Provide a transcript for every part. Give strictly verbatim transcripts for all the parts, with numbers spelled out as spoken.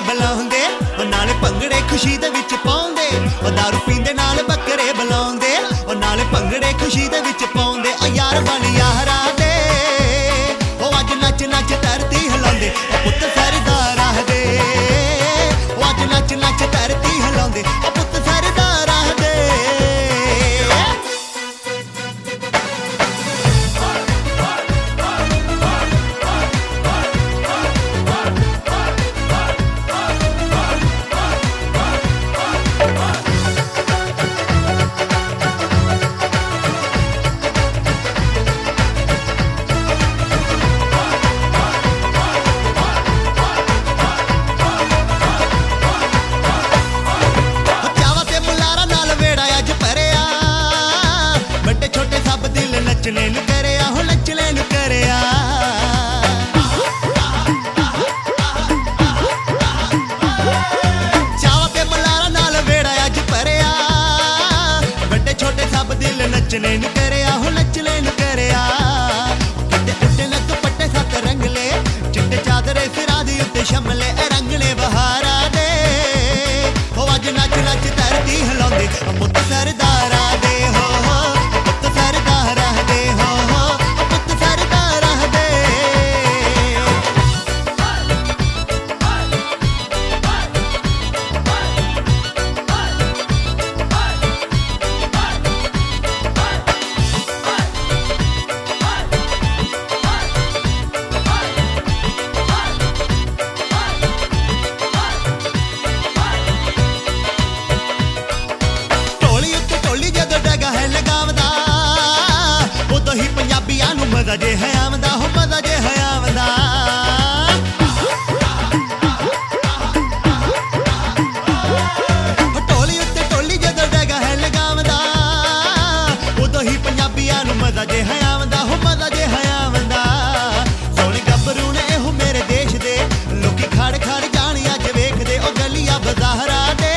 बुलाउंदे, नाले भंगड़े खुशी दे विच पाउंदे, दारू पींदे नाल बकरे बुलाउंदे, नाले भंगड़े खुशी दे विच पाउंदे। ओ यार बन यारा दे, ओ अज नच नच धरती हिलाउंदे, ओ पुत्त सरदार दे, ओ अज नच नच धरती हिलाउंदे, ओ पुत्त सरदार दे। नचले नु करया हो नचले नु करया, चावा ते मलारा नाल वेड़ा अज भरिया, बड़े छोटे सब दिल नचले नु करया हो नचले नु करया। किते उड्डे न दुपट्टे सत रंगले, चिट्टे चादरे सिरां दे उत्ते शमले, रंगले बहारा दे, हो अज नच नच धरती हिलाउंदे, पुत्त सरदारा दे हो पुत्त सरदारा दे। मजा जे है आमदा हो मजा जे है आमदा, टोली उत्ते टोली जदों डगा है लगावदा, उदों ही पंजाबियां नूं मजा जे है आमदा हो मजा जे है आमदा। सोहणे गभरू ने हो मेरे देश दे, लोकी खड़ खड़ जानी अज वेखदे, ओ गलियां बाज़ारां दे,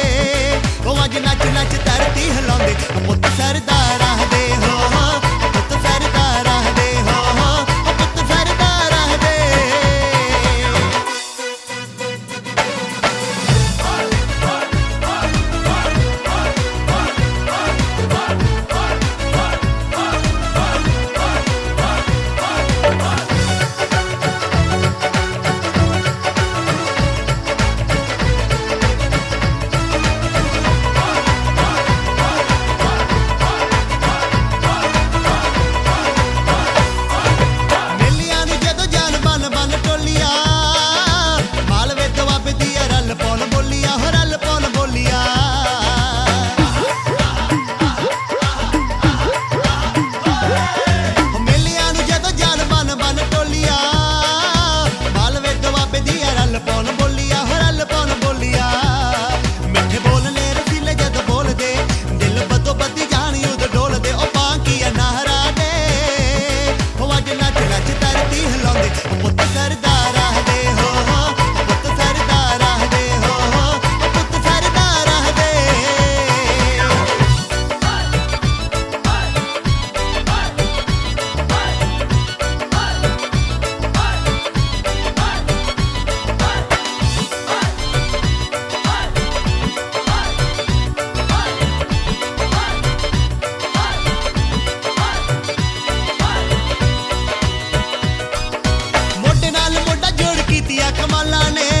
ओ अज नच नच धरती हिलाउंदे, पुत्त सरदार दे हो पुत्त सरदार दे हो पुत्त सरदार दे। कमाला ने